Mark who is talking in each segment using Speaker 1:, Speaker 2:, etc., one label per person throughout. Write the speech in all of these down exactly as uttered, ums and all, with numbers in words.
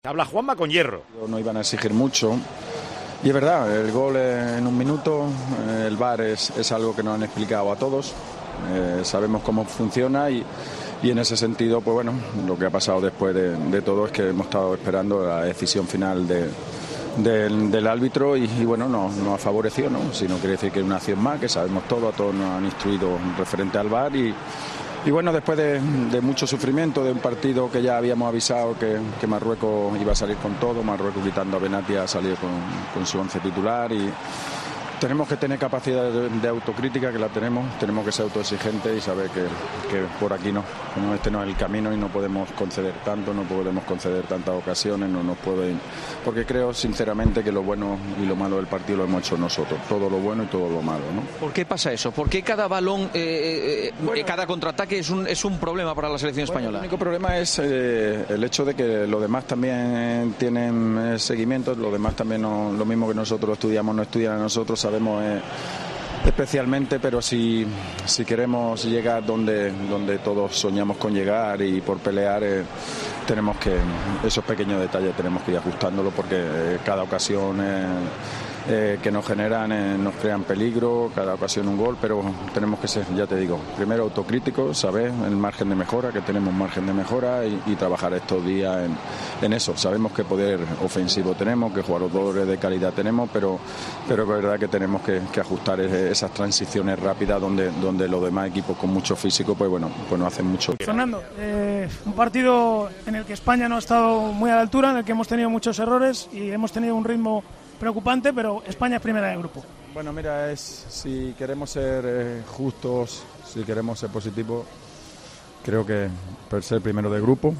Speaker 1: Habla Juanma con hierro.
Speaker 2: No iban a exigir mucho. Y es verdad, el gol en un minuto, el V A R es, es algo que nos han explicado a todos. Eh, sabemos cómo funciona y, y en ese sentido, pues bueno, lo que ha pasado después de, de todo es que hemos estado esperando la decisión final de, del, del árbitro y, y bueno, nos no ha favorecido, ¿no? Si no quiere decir que es una acción más, que sabemos todo, a todos nos han instruido referente al V A R y Y bueno, después de, de mucho sufrimiento, de un partido que ya habíamos avisado que, que Marruecos iba a salir con todo, Marruecos quitando a Benatia ha salido con, con su once titular y tenemos que tener capacidad de, de autocrítica, que la tenemos, tenemos que ser autoexigentes y saber que, que por aquí no, no, este no es el camino y no podemos conceder tanto, no podemos conceder tantas ocasiones, no nos pueden, porque creo sinceramente que lo bueno y lo malo del partido lo hemos hecho nosotros, todo lo bueno y todo lo malo, ¿no?
Speaker 3: ¿Por qué pasa eso? ¿Por qué cada balón, eh, eh, bueno, cada contraataque es un, es un problema para la selección
Speaker 2: bueno,
Speaker 3: española?
Speaker 2: El único problema es eh, el hecho de que los demás también tienen eh, seguimientos, los demás también no, lo mismo que nosotros estudiamos, no estudian a nosotros, sabemos eh, especialmente, pero si, si queremos llegar donde, donde todos soñamos con llegar y por pelear, eh, tenemos que, esos pequeños detalles tenemos que ir ajustándolo porque eh, cada ocasión eh, eh, que nos generan, eh, nos crean peligro, cada ocasión un gol, pero tenemos que ser, ya te digo, primero autocríticos, saber el margen de mejora, que tenemos margen de mejora y, y trabajar estos días en, en eso. Sabemos que poder ofensivo tenemos, que jugadores de calidad tenemos, pero, pero es verdad que tenemos que, que ajustar esas transiciones rápidas donde, donde los demás equipos con mucho físico, pues bueno, pues no hacen mucho.
Speaker 4: Fernando, eh, un partido en el que España no ha estado muy a la altura, en el que hemos tenido muchos errores y hemos tenido un ritmo preocupante, pero España es primera del grupo.
Speaker 2: Bueno, mira, es si queremos ser eh, justos, si queremos ser positivos, creo que por ser primero de grupo,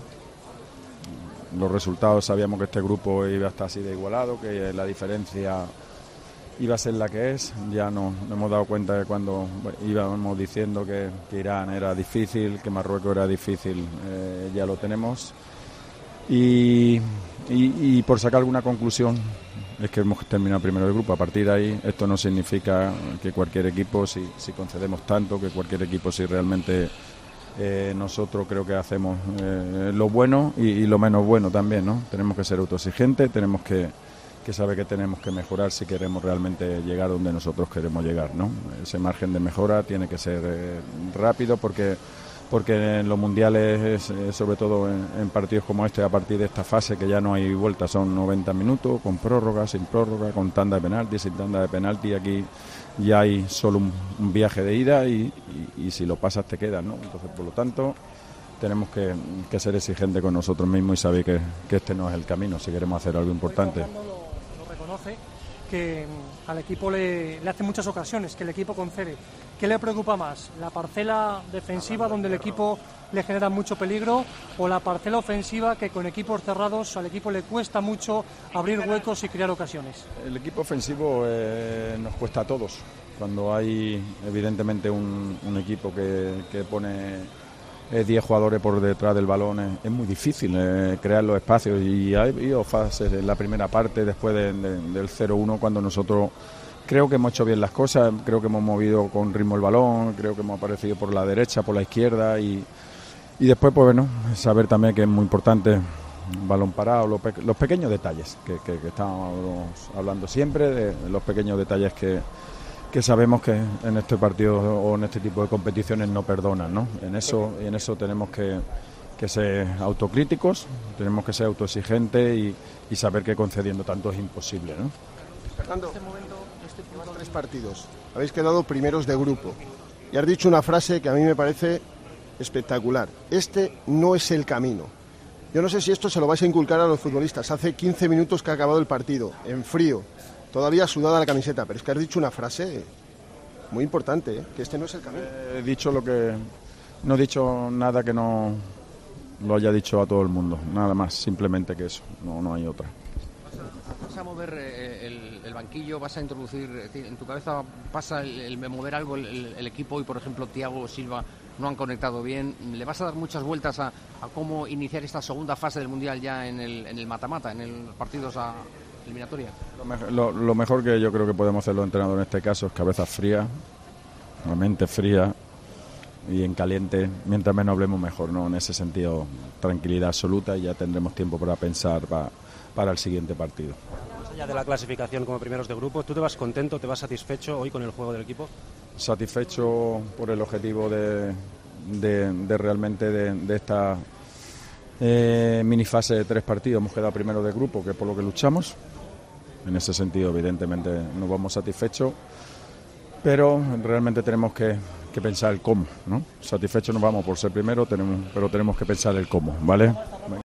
Speaker 2: los resultados sabíamos que este grupo iba a estar así de igualado, que la diferencia iba a ser la que es. Ya nos, nos hemos dado cuenta que cuando íbamos diciendo que, que Irán era difícil, que Marruecos era difícil, eh, ya lo tenemos. Y, y, y por sacar alguna conclusión, es que hemos terminado primero el grupo. A partir de ahí, esto no significa que cualquier equipo, si, si concedemos tanto, que cualquier equipo, si realmente eh, nosotros creo que hacemos eh, lo bueno y, y lo menos bueno también, ¿no? Tenemos que ser autoexigentes, tenemos que, que saber que tenemos que mejorar si queremos realmente llegar donde nosotros queremos llegar, ¿no? Ese margen de mejora tiene que ser eh, rápido porque... porque en los mundiales, sobre todo en, en partidos como este, a partir de esta fase que ya no hay vuelta, son noventa minutos, con prórroga, sin prórroga, con tanda de penalti, sin tanda de penalti, aquí ya hay solo un, un viaje de ida y, y, y si lo pasas te quedas, ¿no? Entonces, por lo tanto, tenemos que, que ser exigentes con nosotros mismos y saber que, que este no es el camino, si queremos hacer algo importante.
Speaker 5: Lo, lo reconoce, que al equipo le, le hace muchas ocasiones, que el equipo concede. ¿Qué le preocupa más? ¿La parcela defensiva donde el equipo le genera mucho peligro o la parcela ofensiva que con equipos cerrados al equipo le cuesta mucho abrir huecos y crear ocasiones?
Speaker 2: El equipo ofensivo eh, nos cuesta a todos. Cuando hay evidentemente un, un equipo que, que pone diez jugadores por detrás del balón, es, es muy difícil eh, crear los espacios y ha habido fases en la primera parte después de, de, del cero uno cuando nosotros... Creo que hemos hecho bien las cosas, creo que hemos movido con ritmo el balón, creo que hemos aparecido por la derecha, por la izquierda y, y después, pues bueno, saber también que es muy importante balón parado, los, pe- los pequeños detalles que, que, que estamos hablando siempre, de los pequeños detalles que, que sabemos que en este partido o en este tipo de competiciones no perdonan, ¿no? En eso, en eso tenemos que, que ser autocríticos, tenemos que ser autoexigentes y, y saber que concediendo tanto es imposible, ¿no?
Speaker 6: Fernando, llevas tres partidos, habéis quedado primeros de grupo y has dicho una frase que a mí me parece espectacular: este no es el camino. Yo no sé si esto se lo vais a inculcar a los futbolistas. Hace quince minutos que ha acabado el partido, en frío, todavía sudada la camiseta, pero es que has dicho una frase muy importante, ¿eh? Que este no es el camino.
Speaker 2: He dicho lo que... no he dicho nada que no lo haya dicho a todo el mundo, nada más, simplemente que eso, no, no hay otra.
Speaker 7: ¿Vas a mover eh, el, el banquillo? ¿Vas a introducir, en tu cabeza pasa el, el mover algo el, el equipo y, por ejemplo, Thiago o Silva no han conectado bien? ¿Le vas a dar muchas vueltas a, a cómo iniciar esta segunda fase del Mundial ya en el, en el mata-mata, en el partidos a eliminatoria?
Speaker 2: Lo, me, lo, lo mejor que yo creo que podemos hacer los entrenadores en este caso es cabeza fría, mente fría y en caliente, mientras menos hablemos mejor, ¿no? En ese sentido, tranquilidad absoluta y ya tendremos tiempo para pensar para, para el siguiente partido.
Speaker 1: Más allá de la clasificación como primeros de grupo, ¿tú te vas contento, te vas satisfecho hoy con el juego del equipo?
Speaker 2: Satisfecho por el objetivo de, de, de realmente de, de esta eh, minifase de tres partidos. Hemos quedado primero de grupo, que es por lo que luchamos. En ese sentido, evidentemente, nos vamos satisfechos, pero realmente tenemos que, que pensar el cómo, ¿no? Satisfechos nos vamos por ser primero, tenemos, pero tenemos que pensar el cómo, ¿vale?